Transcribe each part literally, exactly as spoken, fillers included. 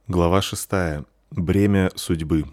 Глава шестая. Бремя судьбы.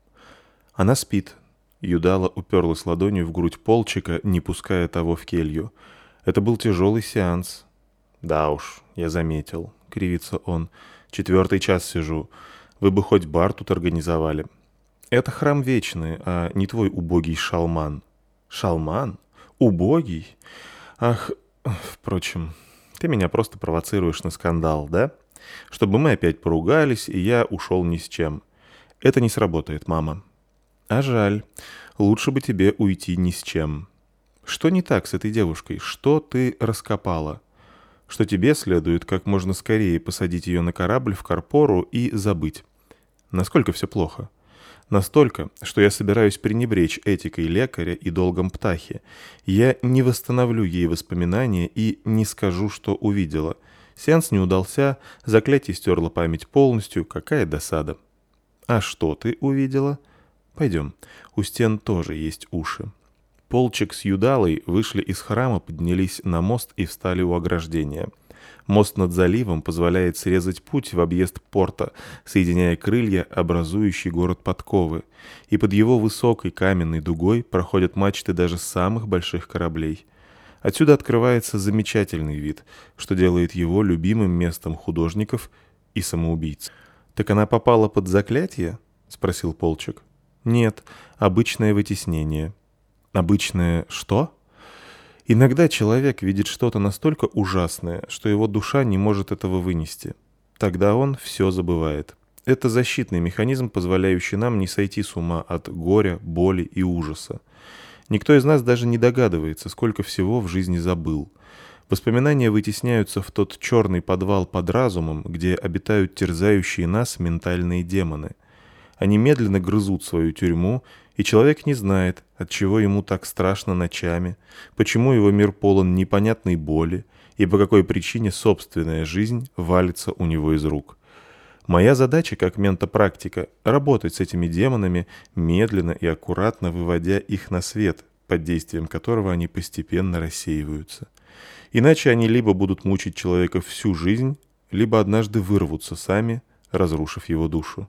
Она спит. Юдала уперлась ладонью в грудь Полчика, не пуская того в келью. Это был тяжелый сеанс. «Да уж, я заметил», — кривится он. «Четвертый час сижу. Вы бы хоть бар тут организовали». «Это храм вечный, а не твой убогий шалман». «Шалман? Убогий? Ах, впрочем, ты меня просто провоцируешь на скандал, да? Чтобы мы опять поругались, и я ушел ни с чем. Это не сработает, мама». «А жаль. Лучше бы тебе уйти ни с чем». «Что не так с этой девушкой? Что ты раскопала?» «Что тебе следует как можно скорее посадить ее на корабль в Карпору и забыть». «Насколько все плохо?» «Настолько, что я собираюсь пренебречь этикой лекаря и долгом птахи. Я не восстановлю ей воспоминания и не скажу, что увидела. Сеанс не удался, заклятие стерло память полностью. Какая досада». «А что ты увидела?» «Пойдем, у стен тоже есть уши». Полчик с Юдалой вышли из храма, поднялись на мост и встали у ограждения. Мост над заливом позволяет срезать путь в объезд порта, соединяя крылья, образующий город подковы, и под его высокой каменной дугой проходят мачты даже самых больших кораблей. Отсюда открывается замечательный вид, что делает его любимым местом художников и самоубийц. «Так она попала под заклятие?» — спросил Полчик. «Нет, обычное вытеснение». «Обычное что?» «Иногда человек видит что-то настолько ужасное, что его душа не может этого вынести. Тогда он все забывает. Это защитный механизм, позволяющий нам не сойти с ума от горя, боли и ужаса. Никто из нас даже не догадывается, сколько всего в жизни забыл. Воспоминания вытесняются в тот черный подвал под разумом, где обитают терзающие нас ментальные демоны. Они медленно грызут свою тюрьму, и человек не знает, от чего ему так страшно ночами, почему его мир полон непонятной боли и по какой причине собственная жизнь валится у него из рук. Моя задача как ментопрактика — работать с этими демонами, медленно и аккуратно выводя их на свет, под действием которого они постепенно рассеиваются. Иначе они либо будут мучить человека всю жизнь, либо однажды вырвутся сами, разрушив его душу.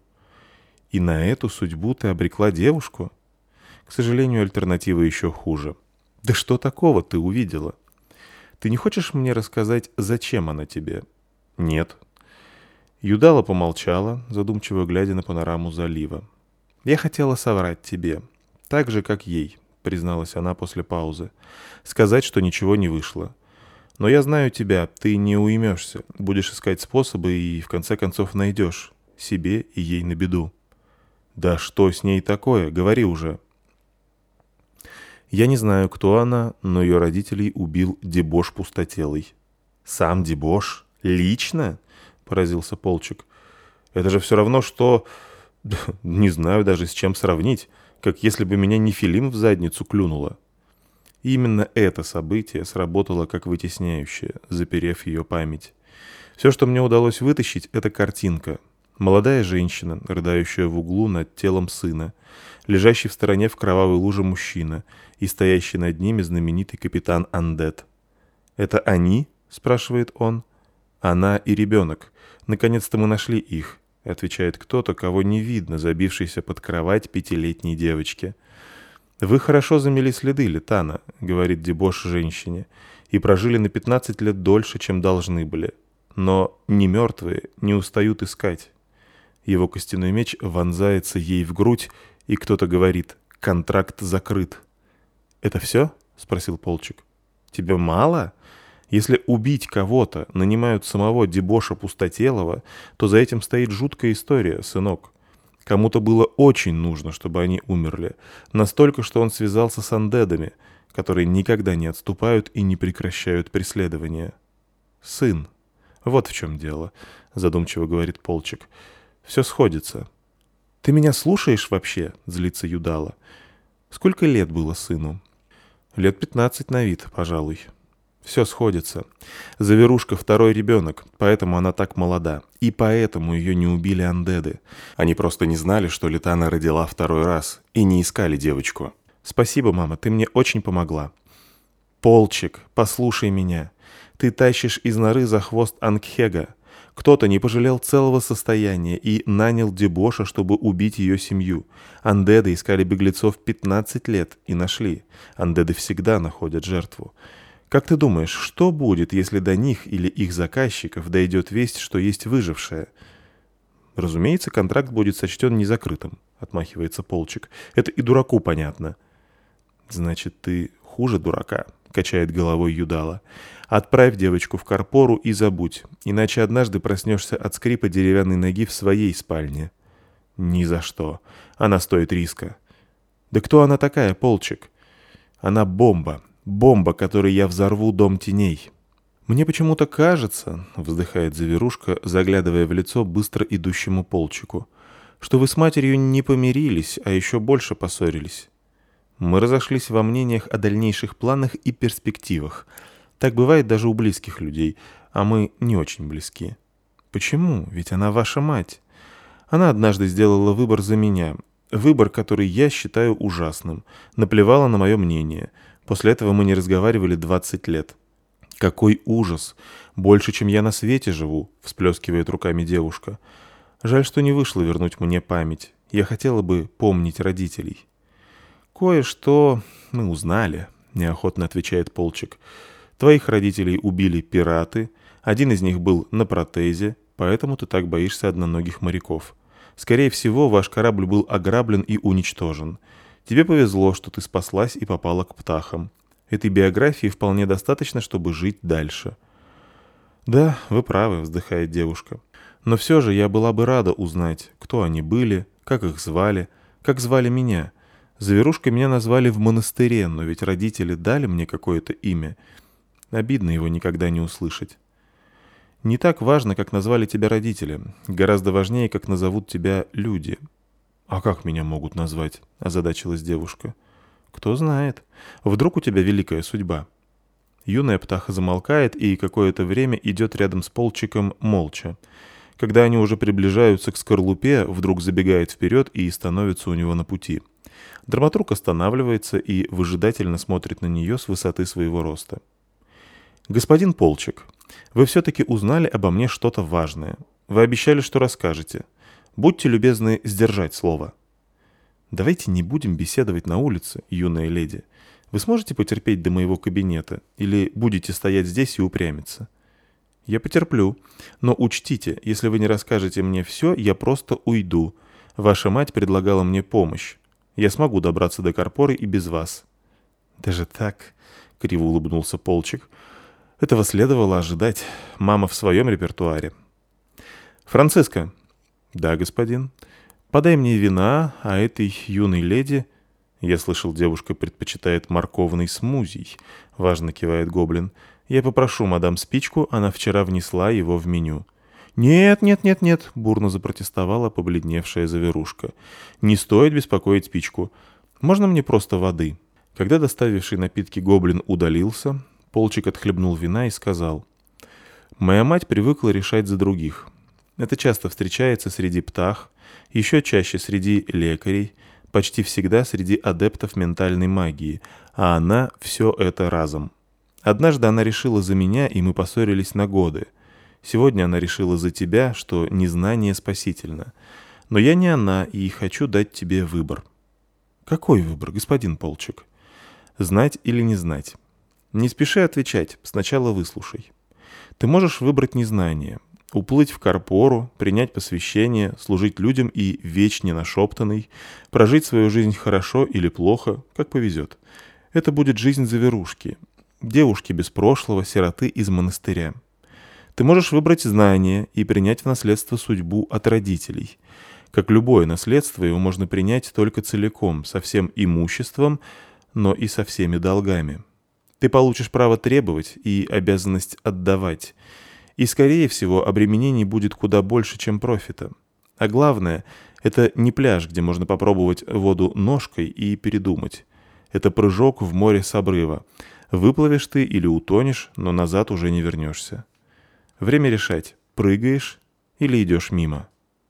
И на эту судьбу ты обрекла девушку? К сожалению, альтернатива еще хуже. Да что такого ты увидела? Ты не хочешь мне рассказать, зачем она тебе? Нет. Юдала помолчала, задумчиво глядя на панораму залива. Я хотела соврать тебе, так же, как ей, призналась она после паузы. Сказать, что ничего не вышло. Но я знаю тебя, ты не уймешься, будешь искать способы и, в конце концов, найдешь себе и ей на беду. «Да что с ней такое? Говори уже». Я не знаю, кто она, но ее родителей убил дебош пустотелый. «Сам дебош? Лично?» — поразился Полчик. «Это же все равно, что... Не знаю даже, с чем сравнить, как если бы меня нефилим в задницу клюнуло». Именно это событие сработало как вытесняющее, заперев ее память. Все, что мне удалось вытащить, — это картинка. Молодая женщина, рыдающая в углу над телом сына, лежащий в стороне в кровавой луже мужчина и стоящий над ними знаменитый капитан Андет. «Это они?» — спрашивает он. «Она и ребенок. Наконец-то мы нашли их», — отвечает кто-то, кого не видно, забившийся под кровать пятилетней девочки. «Вы хорошо замели следы, Летана», — говорит дебош женщине, «и прожили на пятнадцать лет дольше, чем должны были. Но не мертвые не устают искать». Его костяной меч вонзается ей в грудь, и кто-то говорит: «Контракт закрыт». «Это все?» — спросил Полчик. «Тебе мало? Если убить кого-то нанимают самого дебоша Пустотелого, то за этим стоит жуткая история, сынок. Кому-то было очень нужно, чтобы они умерли. Настолько, что он связался с андедами, которые никогда не отступают и не прекращают преследования. Сын. Вот в чем дело», — задумчиво говорит Полчик. «Все сходится». «Ты меня слушаешь вообще?» — злится Юдала. «Сколько лет было сыну?» «Лет пятнадцать на вид, пожалуй». «Все сходится. Заверушка второй ребенок, поэтому она так молода. И поэтому ее не убили андеды. Они просто не знали, что Летана родила второй раз, и не искали девочку». «Спасибо, мама, ты мне очень помогла». «Полчик, послушай меня. Ты тащишь из норы за хвост Ангхега. Кто-то не пожалел целого состояния и нанял дебоша, чтобы убить ее семью. Андеды искали беглецов пятнадцать лет и нашли. Андеды всегда находят жертву. Как ты думаешь, что будет, если до них или их заказчиков дойдет весть, что есть выжившая? Разумеется, контракт будет сочтен незакрытым, отмахивается Полчик. Это и дураку понятно. Значит, ты хуже дурака, качает головой Юдала. Отправь девочку в Карпору и забудь, иначе однажды проснешься от скрипа деревянной ноги в своей спальне. Ни за что. Она стоит риска. Да кто она такая, Полчик? Она бомба. Бомба, которой я взорву дом теней. Мне почему-то кажется, вздыхает Заверушка, заглядывая в лицо быстро идущему Полчику, что вы с матерью не помирились, а еще больше поссорились. Мы разошлись во мнениях о дальнейших планах и перспективах. Так бывает даже у близких людей, а мы не очень близки. Почему? Ведь она ваша мать. Она однажды сделала выбор за меня. Выбор, который я считаю ужасным. Наплевала на мое мнение. После этого мы не разговаривали двадцать лет. Какой ужас! Больше, чем я на свете живу, всплескивает руками девушка. Жаль, что не вышло вернуть мне память. Я хотела бы помнить родителей. Кое-что мы узнали, неохотно отвечает Полчик. Твоих родителей убили пираты, один из них был на протезе, поэтому ты так боишься одноногих моряков. Скорее всего, ваш корабль был ограблен и уничтожен. Тебе повезло, что ты спаслась и попала к птахам. Этой биографии вполне достаточно, чтобы жить дальше. Да, вы правы, вздыхает девушка. Но все же я была бы рада узнать, кто они были, как их звали, как звали меня. Заверушкой меня назвали в монастыре, но ведь родители дали мне какое-то имя. Обидно его никогда не услышать. Не так важно, как назвали тебя родители. Гораздо важнее, как назовут тебя люди. «А как меня могут назвать?» – озадачилась девушка. «Кто знает. Вдруг у тебя великая судьба». Юная птаха замолкает и какое-то время идет рядом с Полчиком молча. Когда они уже приближаются к скорлупе, вдруг забегает вперед и становится у него на пути. Драматург останавливается и выжидательно смотрит на нее с высоты своего роста. «Господин Полчик, вы все-таки узнали обо мне что-то важное. Вы обещали, что расскажете. Будьте любезны сдержать слово». «Давайте не будем беседовать на улице, юная леди. Вы сможете потерпеть до моего кабинета или будете стоять здесь и упрямиться?» «Я потерплю. Но учтите, если вы не расскажете мне все, я просто уйду. Ваша мать предлагала мне помощь. Я смогу добраться до Карпоры и без вас». «Даже так?» — криво улыбнулся Полчик. «Этого следовало ожидать. Мама в своем репертуаре». «Франциска». «Да, господин. Подай мне вина, а этой юной леди...» «Я слышал, девушка предпочитает морковный смузий», — важно кивает гоблин. «Я попрошу мадам спичку, она вчера внесла его в меню». «Нет, нет, нет, нет», — бурно запротестовала побледневшая Заверушка. «Не стоит беспокоить спичку. Можно мне просто воды?» Когда доставивший напитки гоблин удалился, Полчик отхлебнул вина и сказал: «Моя мать привыкла решать за других. Это часто встречается среди птах, еще чаще среди лекарей, почти всегда среди адептов ментальной магии, а она все это разом. Однажды она решила за меня, и мы поссорились на годы. Сегодня она решила за тебя, что незнание спасительно. Но я не она, и хочу дать тебе выбор». «Какой выбор, господин Полчик?» «Знать или не знать. Не спеши отвечать, сначала выслушай. Ты можешь выбрать незнание, уплыть в Карпору, принять посвящение, служить людям и вечь ненашептанный, прожить свою жизнь хорошо или плохо, как повезет. Это будет жизнь Заверушки, девушки без прошлого, сироты из монастыря. Ты можешь выбрать знание и принять в наследство судьбу от родителей. Как любое наследство, его можно принять только целиком, со всем имуществом, но и со всеми долгами. Ты получишь право требовать и обязанность отдавать. И, скорее всего, обременений будет куда больше, чем профита. А главное, это не пляж, где можно попробовать воду ножкой и передумать. Это прыжок в море с обрыва. Выплывешь ты или утонешь, но назад уже не вернешься. Время решать, прыгаешь или идешь мимо».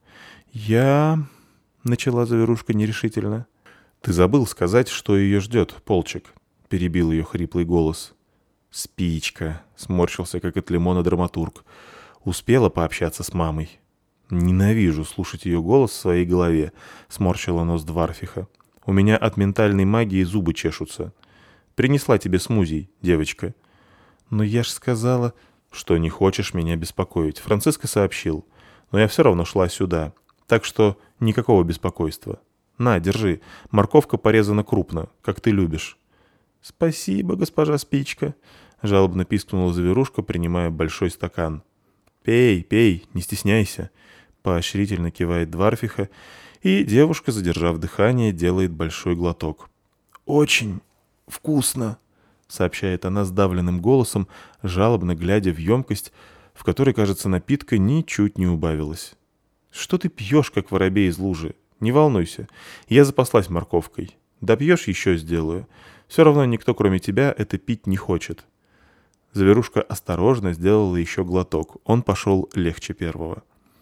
«Я...» — начала Заверушка нерешительно. «Ты забыл сказать, что ее ждет, Полчик», — перебил ее хриплый голос. «Спичка», — сморщился, как от лимона драматург. Успела пообщаться с мамой. Ненавижу слушать ее голос в своей голове, сморщила нос Дварфиха. У меня от ментальной магии зубы чешутся. Принесла тебе смузи, девочка. Но я ж сказала, что не хочешь меня беспокоить. Франциско сообщил. Но я все равно шла сюда. Так что никакого беспокойства. На, держи. Морковка порезана крупно, как ты любишь. Спасибо, госпожа Спичка. Жалобно пискнула Заверушка, принимая большой стакан. Пей, пей, не стесняйся. Поощрительно кивает Дварфиха, и девушка, задержав дыхание, делает большой глоток. «Очень вкусно», — сообщает она сдавленным голосом, жалобно глядя в емкость, в которой, кажется, напитка ничуть не убавилось. «Что ты пьешь, как воробей из лужи? Не волнуйся, я запаслась морковкой. Допьешь, еще сделаю. Все равно никто, кроме тебя, это пить не хочет». Заверушка осторожно сделала еще глоток. Он пошел легче первого.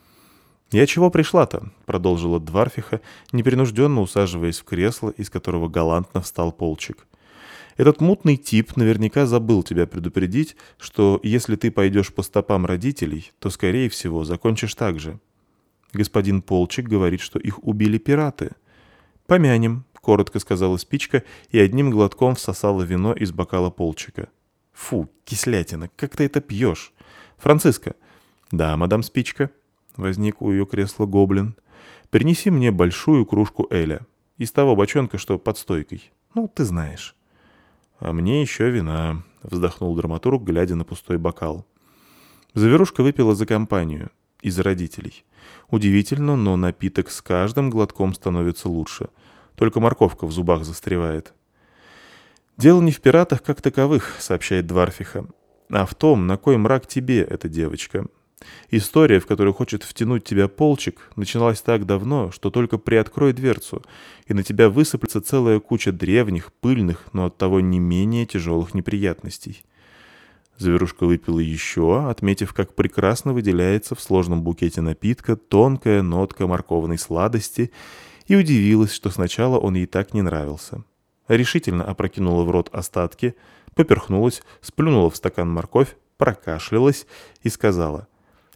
«Я чего пришла-то?» — продолжила Дварфиха, непринужденно усаживаясь в кресло, из которого галантно встал Полчик. «Этот мутный тип наверняка забыл тебя предупредить, что если ты пойдешь по стопам родителей, то, скорее всего, закончишь так же. Господин Полчик говорит, что их убили пираты». «Помянем», — коротко сказала Спичка и одним глотком всосала вино из бокала Полчика. «Фу, кислятина, как ты это пьешь? Франциско». «Да, мадам Спичка». Возник у ее кресла гоблин. «Принеси мне большую кружку эля. Из того бочонка, что под стойкой. Ну, ты знаешь». «А мне еще вина», — вздохнул драматург, глядя на пустой бокал. Заверушка выпила за компанию. Из родителей. Удивительно, но напиток с каждым глотком становится лучше. Только морковка в зубах застревает. «Дело не в пиратах как таковых», — сообщает Дварфиха, «а в том, на кой мрак тебе эта девочка. История, в которую хочет втянуть тебя Полчик, начиналась так давно, что только приоткрой дверцу, и на тебя высыплется целая куча древних, пыльных, но оттого не менее тяжелых неприятностей». Заверушка выпила еще, отметив, как прекрасно выделяется в сложном букете напитка тонкая нотка морковной сладости, и удивилась, что сначала он ей так не нравился. Решительно опрокинула в рот остатки, поперхнулась, сплюнула в стакан морковь, прокашлялась и сказала: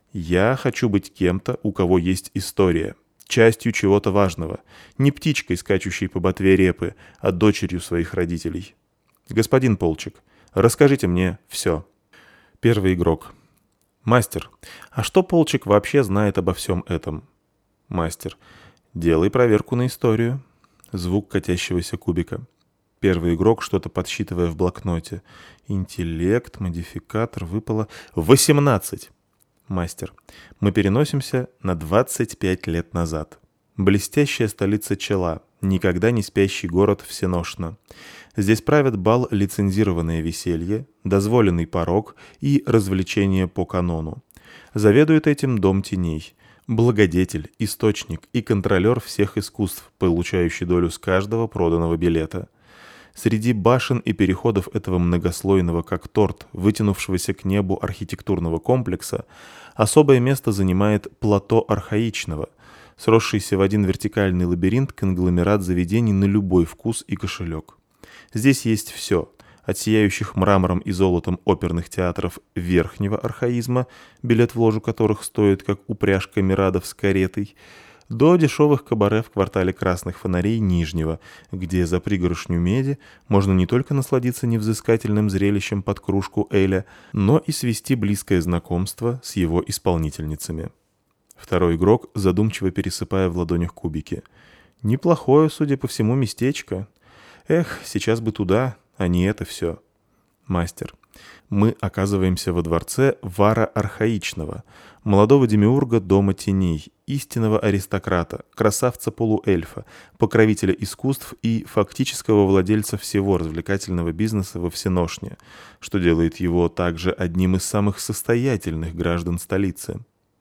«Я хочу быть кем-то, у кого есть история, частью чего-то важного, не птичкой, скачущей по ботве репы, а дочерью своих родителей. Господин Полчик, расскажите мне все». Первый игрок. «Мастер, а что Полчик вообще знает обо всем этом?» Мастер. «Делай проверку на историю». Звук катящегося кубика. Первый игрок, что-то подсчитывая в блокноте. Интеллект, модификатор, выпало восемнадцать. Мастер. Мы переносимся на двадцать пять лет назад. Блестящая столица Чела, никогда не спящий город Всеношно. Здесь правят бал лицензированное веселье, дозволенный порок и развлечения по канону. Заведует этим Дом Теней. Благодетель, источник и контролер всех искусств, получающий долю с каждого проданного билета. Среди башен и переходов этого многослойного, как торт, вытянувшегося к небу архитектурного комплекса, особое место занимает плато архаичного, сросшийся в один вертикальный лабиринт конгломерат заведений на любой вкус и кошелек. Здесь есть все, от сияющих мрамором и золотом оперных театров верхнего архаизма, билет в ложу которых стоит, как упряжка мирадов с каретой, до дешевых кабаре в квартале красных фонарей Нижнего, где за пригоршню меди можно не только насладиться невзыскательным зрелищем под кружку эля, но и свести близкое знакомство с его исполнительницами. Второй игрок, задумчиво пересыпая в ладонях кубики. «Неплохое, судя по всему, местечко. Эх, сейчас бы туда, а не это все». Мастер. Мы оказываемся во дворце Вара Архаичного, молодого демиурга Дома Теней, истинного аристократа, красавца-полуэльфа, покровителя искусств и фактического владельца всего развлекательного бизнеса во Всеношне, что делает его также одним из самых состоятельных граждан столицы.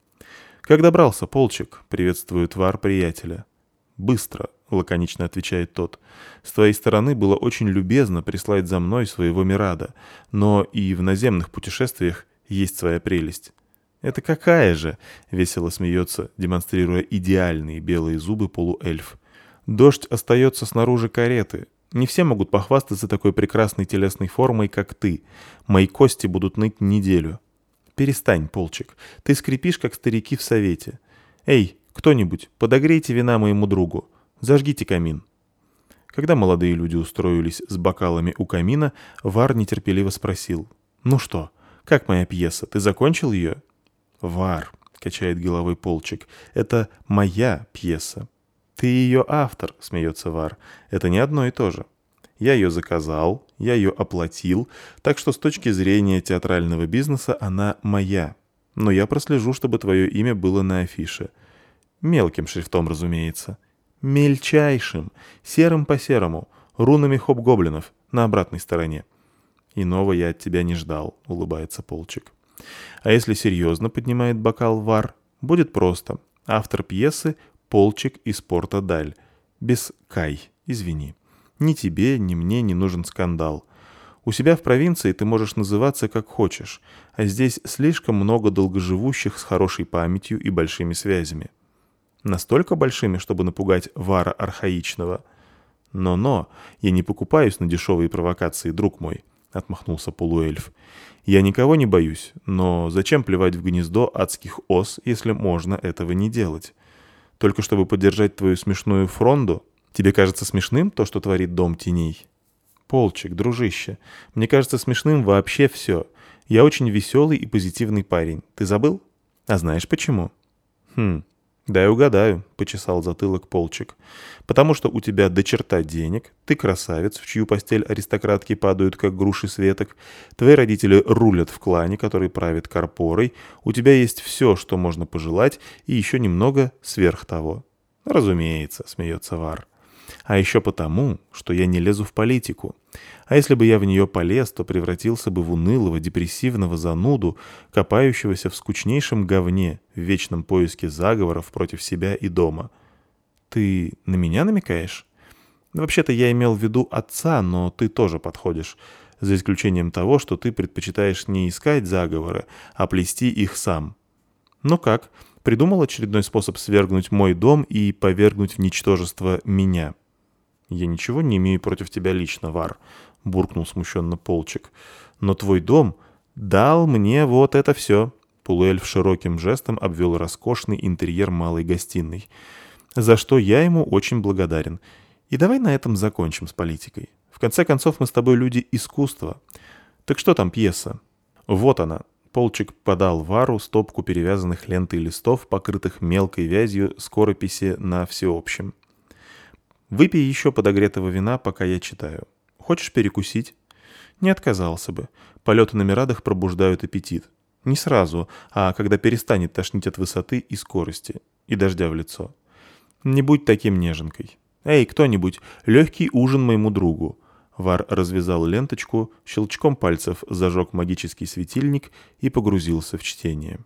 «Как добрался, Полчик?» — приветствует Вар приятеля. «Быстро», — лаконично отвечает тот. «С твоей стороны было очень любезно прислать за мной своего Мирада, но и в наземных путешествиях есть своя прелесть». «Это какая же?» — весело смеется, демонстрируя идеальные белые зубы полуэльф. «Дождь остается снаружи кареты. Не все могут похвастаться такой прекрасной телесной формой, как ты. Мои кости будут ныть неделю». Перестань, Полчик. Ты скрипишь, как старики в совете. Эй, кто-нибудь, подогрейте вина моему другу. Зажгите камин. Когда молодые люди устроились с бокалами у камина, Вар нетерпеливо спросил. «Ну что, как моя пьеса? Ты закончил ее?» «Вар», — качает головой Полчик, — «это моя пьеса». «Ты ее автор», — смеется Вар. «Это не одно и то же. Я ее заказал, я ее оплатил, так что с точки зрения театрального бизнеса она моя. Но я прослежу, чтобы твое имя было на афише. Мелким шрифтом, разумеется. Мельчайшим, серым по серому, рунами хоб-гоблинов на обратной стороне. Иного я от тебя не ждал», — улыбается Полчик. А если серьезно, поднимает бокал Вар, будет просто. Автор пьесы — Полчик из порта Даль. Без «кай», извини. Ни тебе, ни мне не нужен скандал. У себя в провинции ты можешь называться как хочешь, а здесь слишком много долгоживущих с хорошей памятью и большими связями. Настолько большими, чтобы напугать Вара архаичного. «Но-но, я не покупаюсь на дешевые провокации, друг мой», — отмахнулся полуэльф. «Я никого не боюсь, но зачем плевать в гнездо адских ос, если можно этого не делать? Только чтобы поддержать твою смешную фронду? Тебе кажется смешным то, что творит Дом Теней?» «Полчик, дружище, мне кажется смешным вообще все. Я очень веселый и позитивный парень. Ты забыл? А знаешь почему?» «Хм, дай угадаю», — почесал затылок Полчик. «Потому что у тебя до черта денег, ты красавец, в чью постель аристократки падают, как груши с веток, твои родители рулят в клане, который правит корпорой, у тебя есть все, что можно пожелать, и еще немного сверх того». «Разумеется», — смеется Вар. «А еще потому, что я не лезу в политику. А если бы я в нее полез, то превратился бы в унылого, депрессивного зануду, копающегося в скучнейшем говне, в вечном поиске заговоров против себя и дома». «Ты на меня намекаешь?» «Вообще-то я имел в виду отца, но ты тоже подходишь, за исключением того, что ты предпочитаешь не искать заговоры, а плести их сам. Ну как, придумал очередной способ свергнуть мой дом и повергнуть в ничтожество меня?» «Я ничего не имею против тебя лично, Вар», — буркнул смущенно Полчик. «Но твой дом дал мне вот это все». Полуэльф широким жестом обвел роскошный интерьер малой гостиной. «За что я ему очень благодарен. И давай на этом закончим с политикой. В конце концов, мы с тобой люди искусства. Так что там пьеса?» «Вот она». Полчик подал Вару стопку перевязанных лентой листов, покрытых мелкой вязью скорописи на всеобщем. «Выпей еще подогретого вина, пока я читаю. Хочешь перекусить?» «Не отказался бы. Полеты на мирадах пробуждают аппетит. Не сразу, а когда перестанет тошнить от высоты и скорости, и дождя в лицо. Не будь таким неженкой. Эй, кто-нибудь, легкий ужин моему другу». Вар развязал ленточку, щелчком пальцев зажег магический светильник и погрузился в чтение.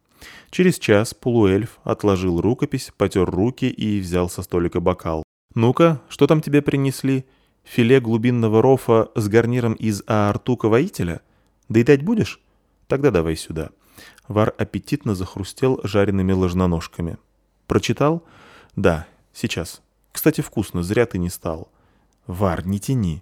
Через час полуэльф отложил рукопись, потер руки и взял со столика бокал. «Ну-ка, что там тебе принесли? Филе глубинного рофа с гарниром из аартука-воителя? Доедать будешь? Тогда давай сюда». Вар аппетитно захрустел жареными ложноножками. «Прочитал?» «Да, сейчас. Кстати, вкусно, зря ты не стал». «Вар, не тяни».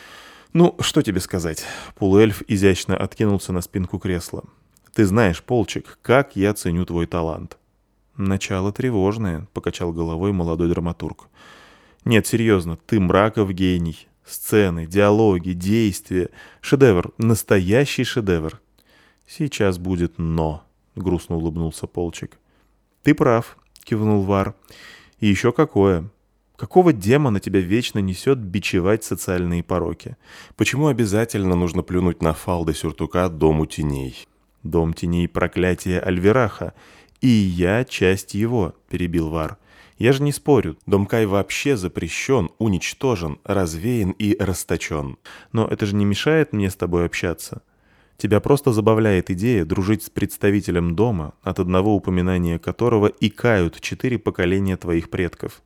«Ну, что тебе сказать?» Полуэльф изящно откинулся на спинку кресла. «Ты знаешь, Полчик, как я ценю твой талант». «Начало тревожное», — покачал головой молодой драматург. «Нет, серьезно, ты мраков гений. Сцены, диалоги, действия. Шедевр, настоящий шедевр». «Сейчас будет «но», — грустно улыбнулся Полчик. «Ты прав», — кивнул Вар. «И еще какое. Какого демона тебя вечно несет бичевать социальные пороки? Почему обязательно нужно плюнуть на фалды сюртука Дому Теней?» «Дом Теней — проклятие Альвераха, и я часть его», — перебил Вар. «Я же не спорю, Дом Кай вообще запрещен, уничтожен, развеян и расточен. Но это же не мешает мне с тобой общаться. Тебя просто забавляет идея дружить с представителем дома, от одного упоминания которого икают четыре поколения твоих предков».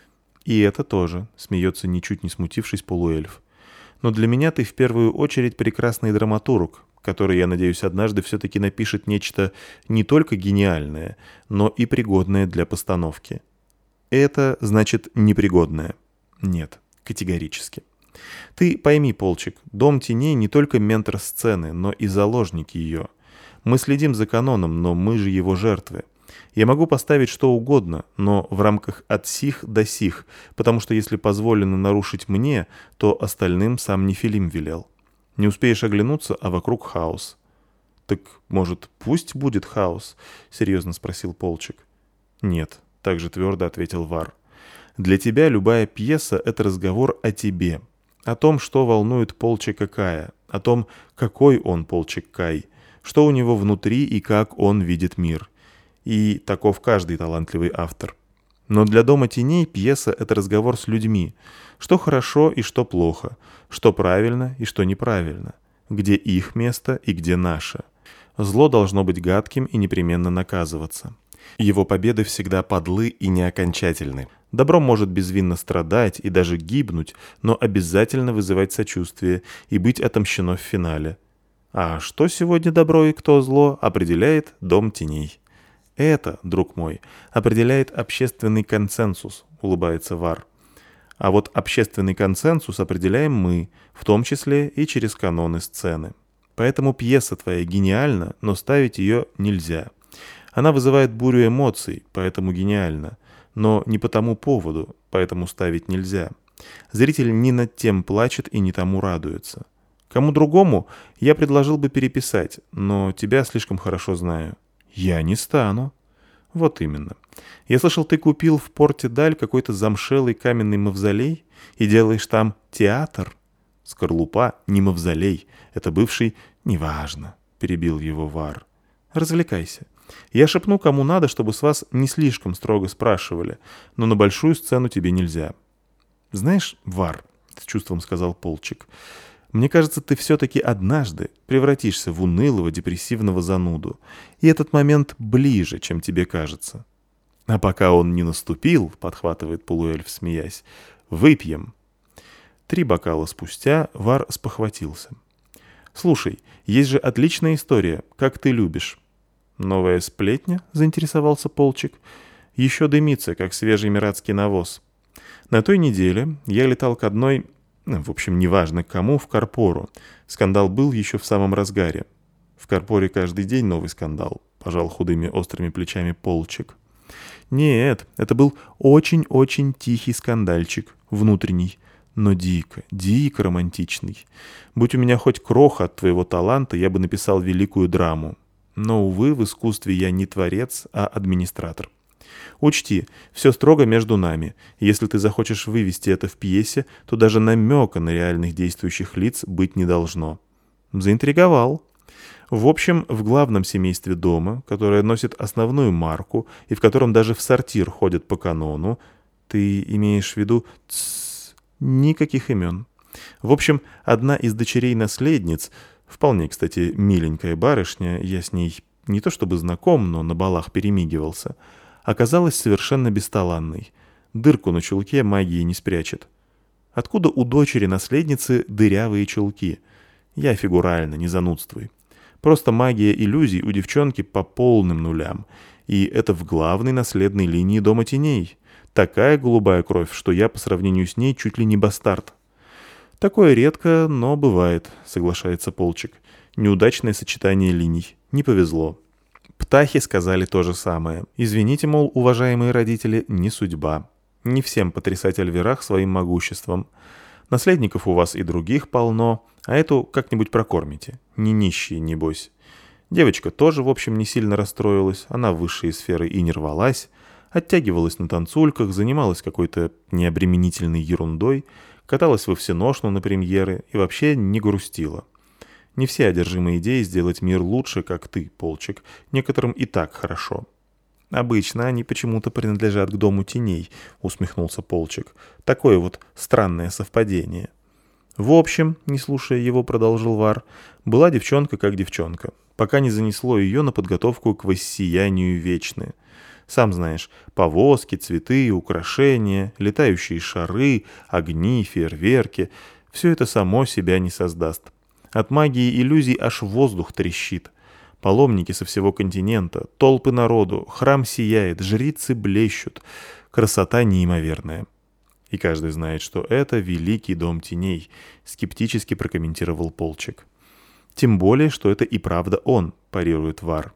«И это тоже», — смеется, ничуть не смутившись, полуэльф. «Но для меня ты в первую очередь прекрасный драматург, который, я надеюсь, однажды все-таки напишет нечто не только гениальное, но и пригодное для постановки». «Это значит непригодное?» «Нет, категорически». «Ты пойми, Полчик, Дом Теней не только ментор сцены, но и заложник ее. Мы следим за каноном, но мы же его жертвы. Я могу поставить что угодно, но в рамках от сих до сих, потому что если позволено нарушить мне, то остальным сам Нефилим велел. Не успеешь оглянуться, а вокруг хаос». «Так, может, пусть будет хаос?» — серьезно спросил Полчик. «Нет», — также твердо ответил Вар. «Для тебя любая пьеса — это разговор о тебе, о том, что волнует Полчика Кая, о том, какой он Полчик Кай, что у него внутри и как он видит мир. И таков каждый талантливый автор. Но для «Дома теней» пьеса — это разговор с людьми. Что хорошо и что плохо, что правильно и что неправильно, где их место и где наше. Зло должно быть гадким и непременно наказываться. Его победы всегда подлы и неокончательны. Добро может безвинно страдать и даже гибнуть, но обязательно вызывать сочувствие и быть отомщено в финале. А что сегодня добро и кто зло, определяет «Дом теней». «Это, друг мой, определяет общественный консенсус», — улыбается Вар. «А вот общественный консенсус определяем мы, в том числе и через каноны сцены. Поэтому пьеса твоя гениальна, но ставить ее нельзя. Она вызывает бурю эмоций, поэтому гениальна, но не по тому поводу, поэтому ставить нельзя. Зритель не над тем плачет и не тому радуется. Кому другому я предложил бы переписать, но тебя слишком хорошо знаю». «Я не стану». «Вот именно. Я слышал, ты купил в порте Даль какой-то замшелый каменный мавзолей и делаешь там театр». «Скорлупа не мавзолей. Это бывший...» «Неважно», — перебил его Вар. «Развлекайся. Я шепну, кому надо, чтобы с вас не слишком строго спрашивали, но на большую сцену тебе нельзя». «Знаешь, Вар», — с чувством сказал Полчик, — «мне кажется, ты все-таки однажды превратишься в унылого, депрессивного зануду, и этот момент ближе, чем тебе кажется». «А пока он не наступил», — подхватывает полуэльф, смеясь, — «выпьем». Три бокала спустя Вар спохватился. «Слушай, есть же отличная история, как ты любишь». «Новая сплетня?» — заинтересовался Полчик. «Еще дымится, как свежий миратский навоз. На той неделе я летал к одной... В общем, неважно кому, в Карпору. Скандал был еще в самом разгаре. В Карпоре каждый день новый скандал», — пожал худыми острыми плечами Полчик. «Нет, это был очень-очень тихий скандальчик, внутренний, но дико, дико романтичный. Будь у меня хоть кроха от твоего таланта, я бы написал великую драму. Но, увы, в искусстве я не творец, а администратор. Учти, все строго между нами. Если ты захочешь вывести это в пьесе, то даже намека на реальных действующих лиц быть не должно». Заинтриговал. В общем, в главном семействе дома, которое носит основную марку и в котором даже в сортир ходят по канону, ты имеешь в виду... Тссс, никаких имен. В общем, одна из дочерей-наследниц, вполне, кстати, миленькая барышня, я с ней не то чтобы знаком, но на балах перемигивался, оказалась совершенно бесталанной. Дырку на чулке магии не спрячет. Откуда у дочери-наследницы дырявые чулки? Я фигурально, не занудствуй. Просто магия иллюзий у девчонки по полным нулям. И это в главной наследной линии Дома теней. Такая голубая кровь, что я по сравнению с ней чуть ли не бастард. «Такое редко, но бывает», — соглашается Полчик. «Неудачное сочетание линий. Не повезло». Птахи сказали то же самое. Извините, мол, уважаемые родители, не судьба. Не всем потрясать Альверах своим могуществом. Наследников у вас и других полно, а эту как-нибудь прокормите. Не нищие, небось. Девочка тоже, в общем, не сильно расстроилась. Она в высшие сферы и не рвалась. Оттягивалась на танцульках, занималась какой-то необременительной ерундой, каталась во всеношну на премьеры и вообще не грустила. Не все одержимы идеей сделать мир лучше, как ты, Полчик. Некоторым и так хорошо. «Обычно они почему-то принадлежат к Дому теней», — усмехнулся Полчик. «Такое вот странное совпадение». «В общем, не слушая его, продолжил Вар, была девчонка как девчонка, пока не занесло ее на подготовку к воссиянию вечное. Сам знаешь, повозки, цветы, украшения, летающие шары, огни, фейерверки — все это само себя не создаст. От магии иллюзий аж воздух трещит. Паломники со всего континента, толпы народу, храм сияет, жрицы блещут. Красота неимоверная. И каждый знает, что это великий Дом теней», — скептически прокомментировал Полчик. Тем более, что это и правда он, парирует Вар.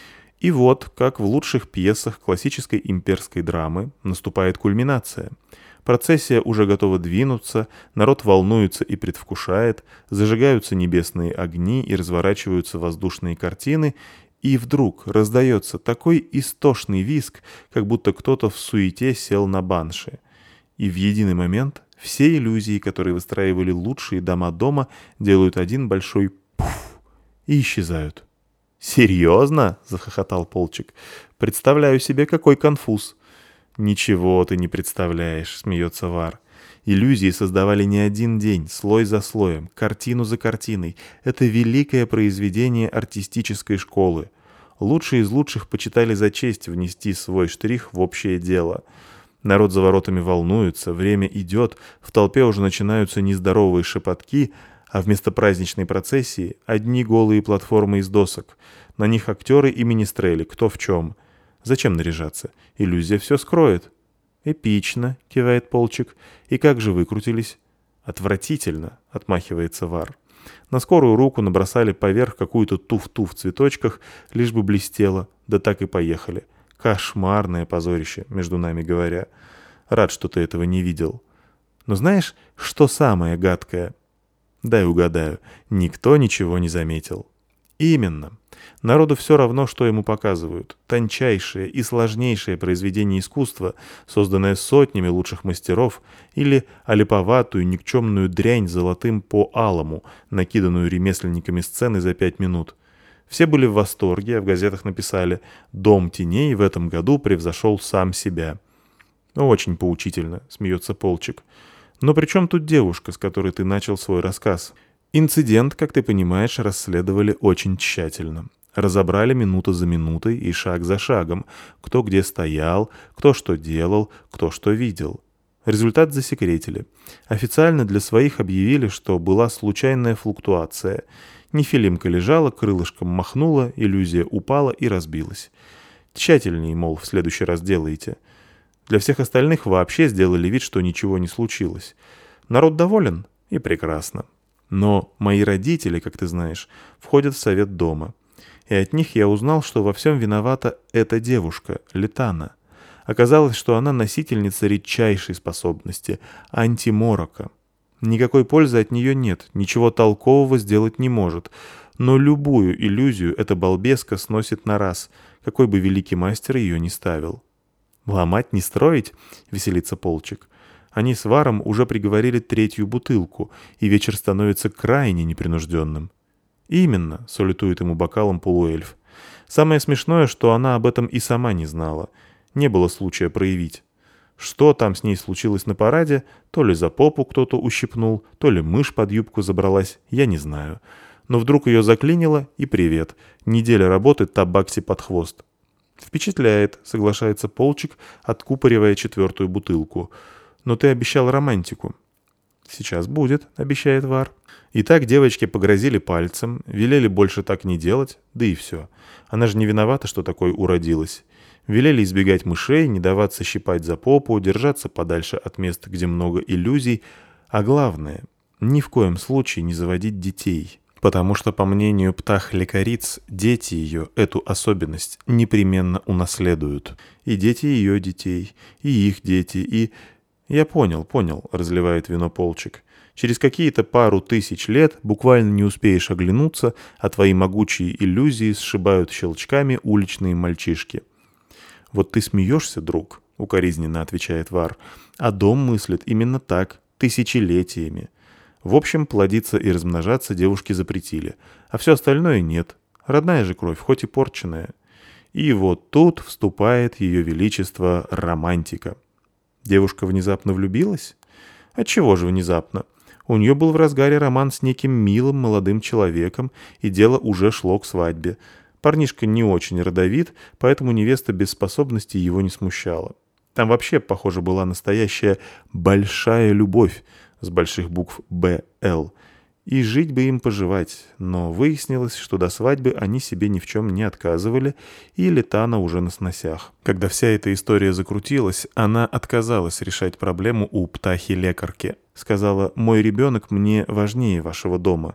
И вот, как в лучших пьесах классической имперской драмы, наступает кульминация. Процессия уже готова двинуться, народ волнуется и предвкушает, зажигаются небесные огни и разворачиваются воздушные картины, и вдруг раздается такой истошный визг, как будто кто-то в суете сел на банши. И в единый момент все иллюзии, которые выстраивали лучшие дома дома, делают один большой пуф и исчезают. «Серьезно?» — захохотал Полчик. «Представляю себе, какой конфуз». «Ничего ты не представляешь», — смеется Вар. «Иллюзии создавали не один день, слой за слоем, картину за картиной. Это великое произведение артистической школы. Лучшие из лучших почитали за честь внести свой штрих в общее дело. Народ за воротами волнуется, время идет, в толпе уже начинаются нездоровые шепотки, а вместо праздничной процессии одни голые платформы из досок. На них актеры и министрели, кто в чем. Зачем наряжаться? Иллюзия все скроет». «Эпично», — кивает Полчик. «И как же выкрутились?» «Отвратительно», — отмахивается Вар. На скорую руку набросали поверх какую-то туфту в цветочках, лишь бы блестело, да так и поехали. Кошмарное позорище, между нами говоря. Рад, что ты этого не видел. Но знаешь, что самое гадкое? Дай угадаю, никто ничего не заметил. Именно. Народу все равно, что ему показывают. Тончайшее и сложнейшее произведение искусства, созданное сотнями лучших мастеров, или олиповатую никчемную дрянь золотым по алому, накиданную ремесленниками сцены за пять минут. Все были в восторге, а в газетах написали «Дом теней в этом году превзошел сам себя». «Очень поучительно», — смеется Полчик. «Но при чем тут девушка, с которой ты начал свой рассказ?» Инцидент, как ты понимаешь, расследовали очень тщательно. Разобрали минута за минутой и шаг за шагом, кто где стоял, кто что делал, кто что видел. Результат засекретили. Официально для своих объявили, что была случайная флуктуация. Нефилимка лежала, крылышком махнула, иллюзия упала и разбилась. Тщательнее, мол, в следующий раз делайте. Для всех остальных вообще сделали вид, что ничего не случилось. Народ доволен? И прекрасно. Но мои родители, как ты знаешь, входят в совет дома. И от них я узнал, что во всем виновата эта девушка, Летана. Оказалось, что она носительница редчайшей способности — антиморока. Никакой пользы от нее нет, ничего толкового сделать не может. Но любую иллюзию эта балбеска сносит на раз, какой бы великий мастер ее ни ставил. «Ломать, не строить?» — веселится Полчик. Они с Варом уже приговорили третью бутылку, и вечер становится крайне непринужденным. «Именно», — салютует ему бокалом полуэльф. «Самое смешное, что она об этом и сама не знала. Не было случая проявить. Что там с ней случилось на параде, то ли за попу кто-то ущипнул, то ли мышь под юбку забралась, я не знаю. Но вдруг ее заклинило, и привет. Неделя работы табакси под хвост». «Впечатляет», — соглашается Полчик, откупоривая четвертую бутылку. «Но ты обещал романтику». «Сейчас будет», — обещает Вар. И так девочки погрозили пальцем, велели больше так не делать, да и все. Она же не виновата, что такой уродилась. Велели избегать мышей, не даваться щипать за попу, держаться подальше от мест, где много иллюзий. А главное, ни в коем случае не заводить детей. Потому что, по мнению птах-лекариц, дети ее эту особенность непременно унаследуют. И дети ее детей, и их дети, и... «Я понял, понял», — разливает вино Полчик. «Через какие-то пару тысяч лет буквально не успеешь оглянуться, а твои могучие иллюзии сшибают щелчками уличные мальчишки». «Вот ты смеешься, друг», — укоризненно отвечает Вар, «а дом мыслит именно так, тысячелетиями. В общем, плодиться и размножаться девушки запретили, а все остальное нет. Родная же кровь, хоть и порченная». И вот тут вступает ее величество романтика. Девушка внезапно влюбилась? Отчего же внезапно? У нее был в разгаре роман с неким милым молодым человеком, и дело уже шло к свадьбе. Парнишка не очень родовит, поэтому невеста без способностей его не смущала. Там вообще, похоже, была настоящая «большая любовь» с больших букв «Б Л». И жить бы им поживать, но выяснилось, что до свадьбы они себе ни в чем не отказывали, и Летана уже на сносях. Когда вся эта история закрутилась, она отказалась решать проблему у птахи-лекарки. Сказала: «Мой ребенок мне важнее вашего дома».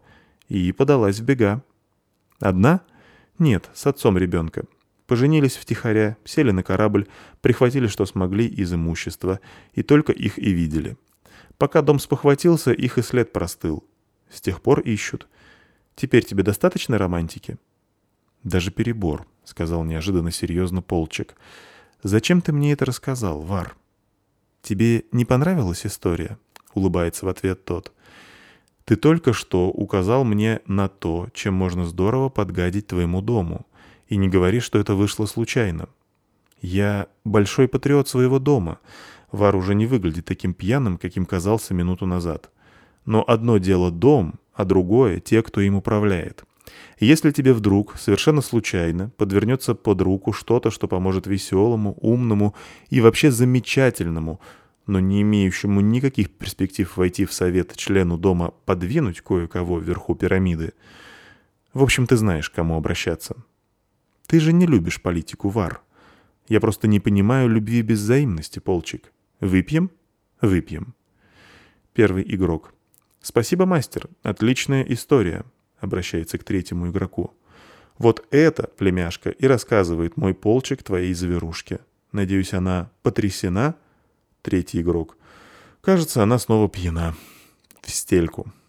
И подалась в бега. Одна? Нет, с отцом ребенка. Поженились втихаря, сели на корабль, прихватили, что смогли из имущества, и только их и видели. Пока дом спохватился, их и след простыл. С тех пор ищут. Теперь тебе достаточно романтики? Даже перебор, — сказал неожиданно серьезно Полчик. Зачем ты мне это рассказал, Вар? Тебе не понравилась история? — улыбается в ответ тот. Ты только что указал мне на то, чем можно здорово подгадить твоему дому. И не говори, что это вышло случайно. Я большой патриот своего дома. Вар уже не выглядит таким пьяным, каким казался минуту назад. Но одно дело дом, а другое — те, кто им управляет. Если тебе вдруг, совершенно случайно, подвернется под руку что-то, что поможет веселому, умному и вообще замечательному, но не имеющему никаких перспектив войти в совет члену дома подвинуть кое-кого вверху пирамиды, в общем, ты знаешь, к кому обращаться. Ты же не любишь политику, Вар. Я просто не понимаю любви без взаимности, Полчик. Выпьем? Выпьем. Первый игрок. Спасибо, мастер. Отличная история. Обращается к третьему игроку. Вот это, племяшка, и рассказывает мой Полчик твоей зверушке. Надеюсь, она потрясена? Третий игрок. Кажется, она снова пьяна. В стельку.